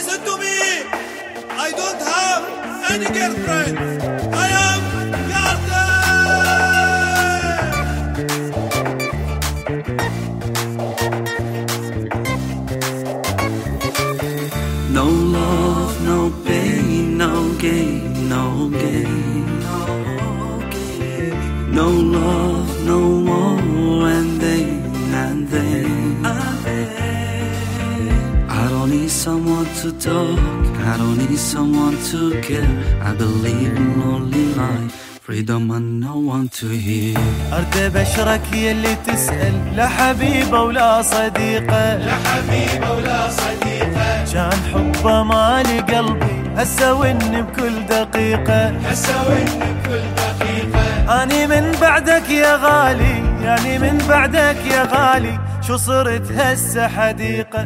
Listen to me. I don't have any girlfriend. I am Garden. No love, no pain, no gain, no gain. No love, no more, and then I don't need someone to talk, I don't need someone to care. I believe in lonely life, freedom and no one to hear. أرد بشرك يلي تسأل، لا حبيبة ولا صديقة، لا حبيبة ولا صديقة. كان حبه مالي قلبي هسه وني بكل دقيقة، هسه وني بكل دقيقة. أني من بعدك يا غالي، يعني من بعدك يا غالي، شو صرت هسه حديقة.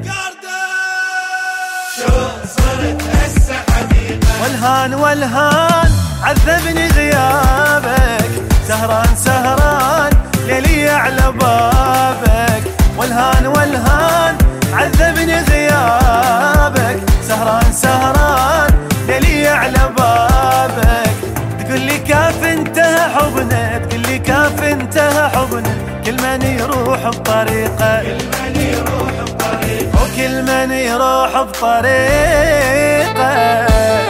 شو صرت هسه حديقة. والهان والهان عذبني غيابك، سهران سهران ليلي على بابك. والهان والهان عذبني غيابك، سهران سهران ليلي على بابك. تقول لي كاف انتهى حبنا، تقول لي كاف انتهى حبنا، كل من يروح بطريقه، كل من يروح بطريقه، وكل من يروح بطريقه.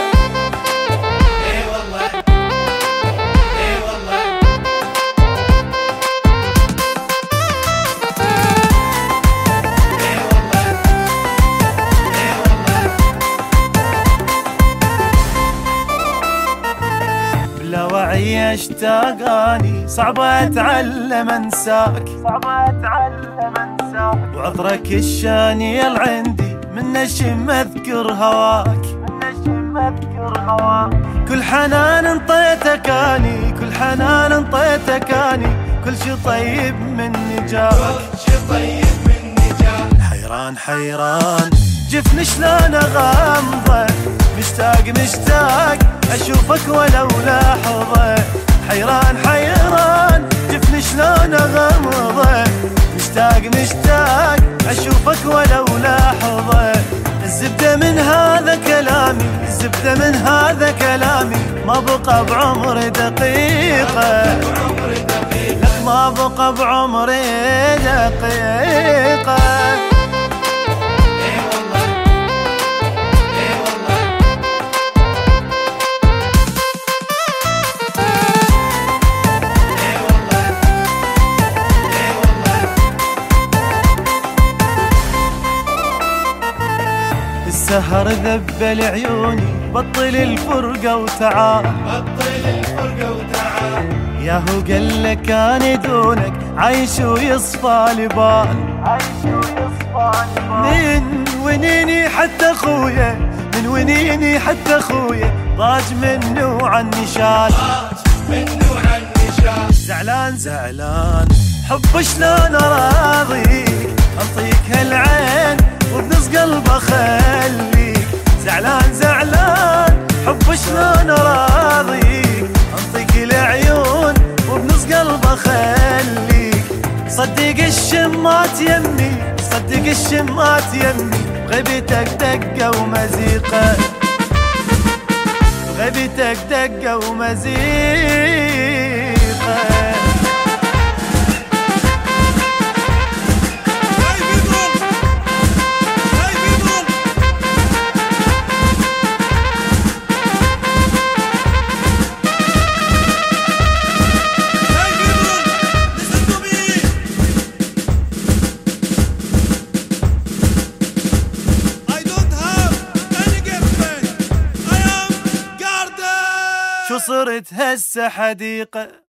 لا وعي اشتاقاني، صعبة اتعلم انساك، صعبة اتعلم انساك. وعطرك الشاني عندي من نشم اذكر هواك، من نشم اذكر هواك. كل حنان انطيتك اني، كل حنان انطيتك اني، كل شي طيب مني جاك، كل شي طيب مني جاك. حيران حيران جفن شلون اغمضه، مشتاق مشتاق اشوفك ولو لحظه. حيران حيران جفن شلون اغمضه، مشتاق مشتاق اشوفك ولو لحظه. الزبده من هذا كلامي، الزبده من هذا كلامي، ما بقى بعمري دقيقه، لك ما بقى بعمري دقيقه. السهر ذبل عيوني، بطل الفرقة وتعال، بطل الفرقة وتعال. ياهو قال لك أنا دونك عايش ويصفى لبال، عايش ويصفى لبال. من ونيني حتى خويا، من ونيني حتى خويا، ضاج منه عني شال، ضاج منه عني شال. زعلان زعلان حب شلون اراضيك، انطيك هالعين وبنص قلب اخليك. زعلان زعلان حب شلون اراضيك، انطيك العيون وبنص قلب اخليك. صدق الشمات يمي، صدق الشمات يمي، غيبتك دقه ومزيقه، غيبتك دقه ومزيقه. شو صرت هسه حديقة.